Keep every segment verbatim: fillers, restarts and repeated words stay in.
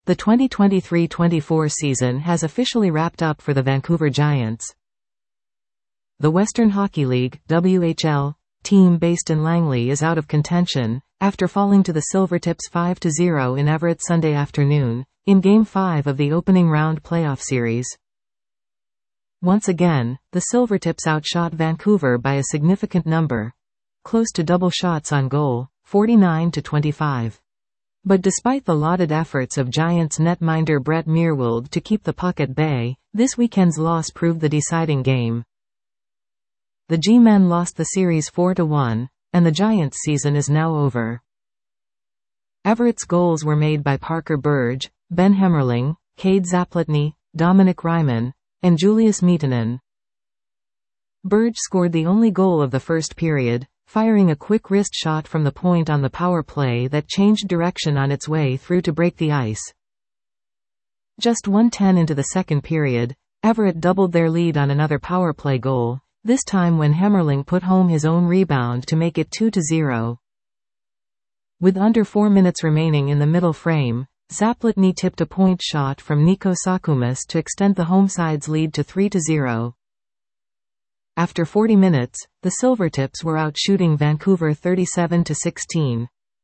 The twenty twenty-three twenty-four season has officially wrapped up for the Vancouver Giants. The Western Hockey League (W H L) team based in Langley is out of contention, after falling to the Silvertips five to zero in Everett Sunday afternoon, in Game five of the opening round playoff series. Once again, the Silvertips outshot Vancouver by a significant number. Close to double shots on goal, forty-nine to twenty-five. But despite the lauded efforts of Giants netminder Brett Meerwold to keep the puck at bay, this weekend's loss proved the deciding game. The G-men lost the series four to one, and the Giants' season is now over. Everett's goals were made by Parker Burge, Ben Hemmerling, Cade Zapletny, Dominic Ryman, and Julius Miettinen. Burge scored the only goal of the first period, firing a quick wrist shot from the point on the power play that changed direction on its way through to break the ice. Just one ten into the second period, Everett doubled their lead on another power play goal, this time when Hemmerling put home his own rebound to make it two to zero. With under four minutes remaining in the middle frame, Zapletny tipped a point shot from Nico Sakumas to extend the home side's lead to three to zero. After forty minutes, the Silvertips were out shooting Vancouver thirty-seven to sixteen.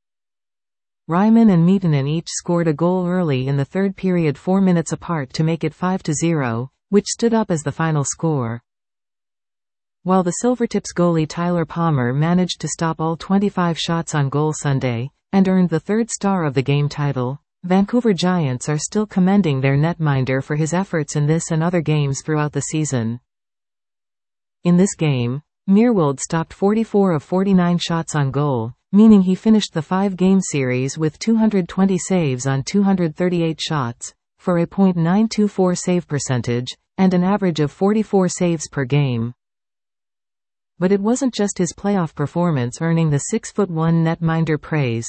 Ryman and Miettinen each scored a goal early in the third period four minutes apart to make it five to zero, which stood up as the final score. While the Silvertips goalie Tyler Palmer managed to stop all twenty-five shots on goal Sunday, and earned the third star of the game title, Vancouver Giants are still commending their netminder for his efforts in this and other games throughout the season. In this game, Meerwold stopped forty-four of forty-nine shots on goal, meaning he finished the five-game series with two hundred twenty saves on two hundred thirty-eight shots, for a point nine two four save percentage, and an average of forty-four saves per game. But it wasn't just his playoff performance earning the six foot one netminder praise.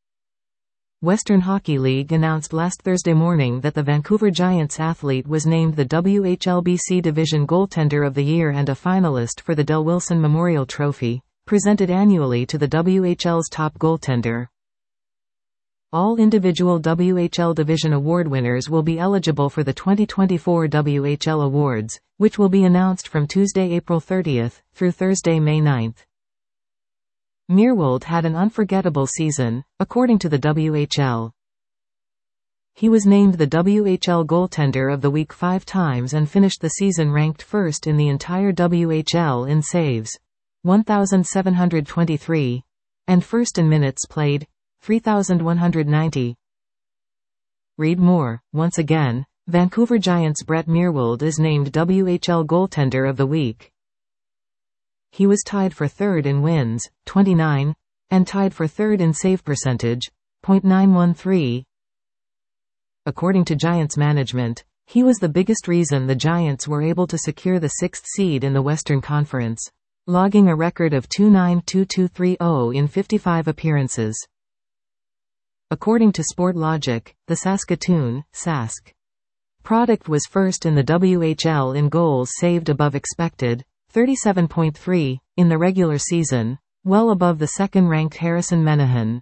Western Hockey League announced last Thursday morning that the Vancouver Giants athlete was named the W H L B C Division Goaltender of the Year and a finalist for the Del Wilson Memorial Trophy, presented annually to the W H L's top goaltender. All individual W H L Division award winners will be eligible for the twenty twenty-four W H L Awards, which will be announced from Tuesday, April thirtieth, through Thursday, May ninth. Meerwold had an unforgettable season, according to the W H L. He was named the W H L Goaltender of the Week five times and finished the season ranked first in the entire W H L in saves, one thousand seven hundred twenty-three, and first in minutes played, three thousand one hundred ninety. Read more. Once again, Vancouver Giants' Brett Meerwold is named W H L Goaltender of the Week. He was tied for third in wins, twenty-nine, and tied for third in save percentage, point nine one three. According to Giants management, he was the biggest reason the Giants were able to secure the sixth seed in the Western Conference, logging a record of two nine two two three oh in fifty-five appearances. According to Sportlogic, the Saskatoon Sask product was first in the W H L in goals saved above expected, thirty-seven point three, in the regular season, well above the second-ranked Harrison Menahan.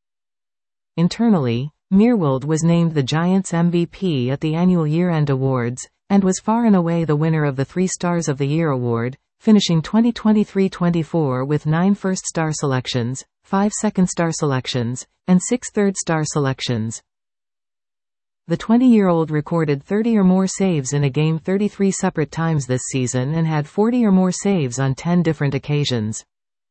Internally, Meerwold was named the Giants' M V P at the annual year-end awards, and was far and away the winner of the Three Stars of the Year award, finishing twenty twenty-three twenty-four with nine first-star selections, five second-star selections, and six third-star selections. The twenty-year-old recorded thirty or more saves in a game thirty-three separate times this season and had forty or more saves on ten different occasions.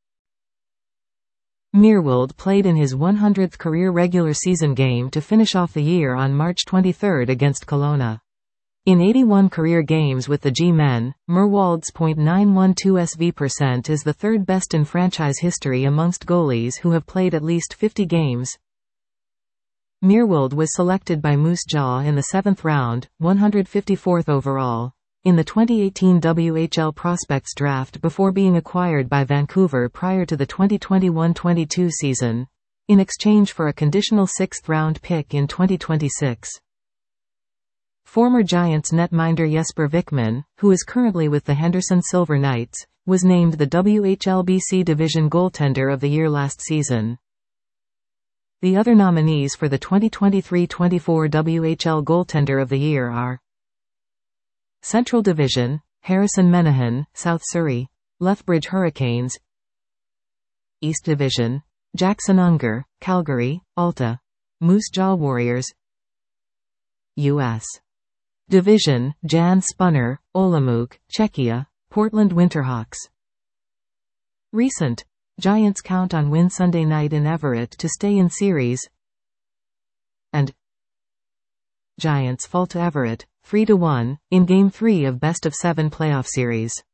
Meerwold played in his one hundredth career regular season game to finish off the year on March twenty-third against Kelowna. In eighty-one career games with the G-men, Meerwold's point nine one two S V percent is the third best in franchise history amongst goalies who have played at least fifty games. Meerwold was selected by Moose Jaw in the seventh round, one hundred fifty-fourth overall, in the twenty eighteen W H L Prospects Draft before being acquired by Vancouver prior to the twenty twenty-one twenty-two season, in exchange for a conditional sixth-round pick in twenty twenty-six. Former Giants netminder Jesper Vikman, who is currently with the Henderson Silver Knights, was named the W H L B C Division Goaltender of the Year last season. The other nominees for the twenty twenty-three twenty-four W H L Goaltender of the Year are Central Division, Harrison Menahan, South Surrey, Lethbridge Hurricanes. East Division, Jackson Unger, Calgary, Alta, Moose Jaw Warriors. U S Division, Jan Spunner, Olomouc, Czechia, Portland Winterhawks. Recent, Giants count on win Sunday night in Everett to stay in series. And Giants fall to Everett, three to one, in Game three of best of seven playoff series.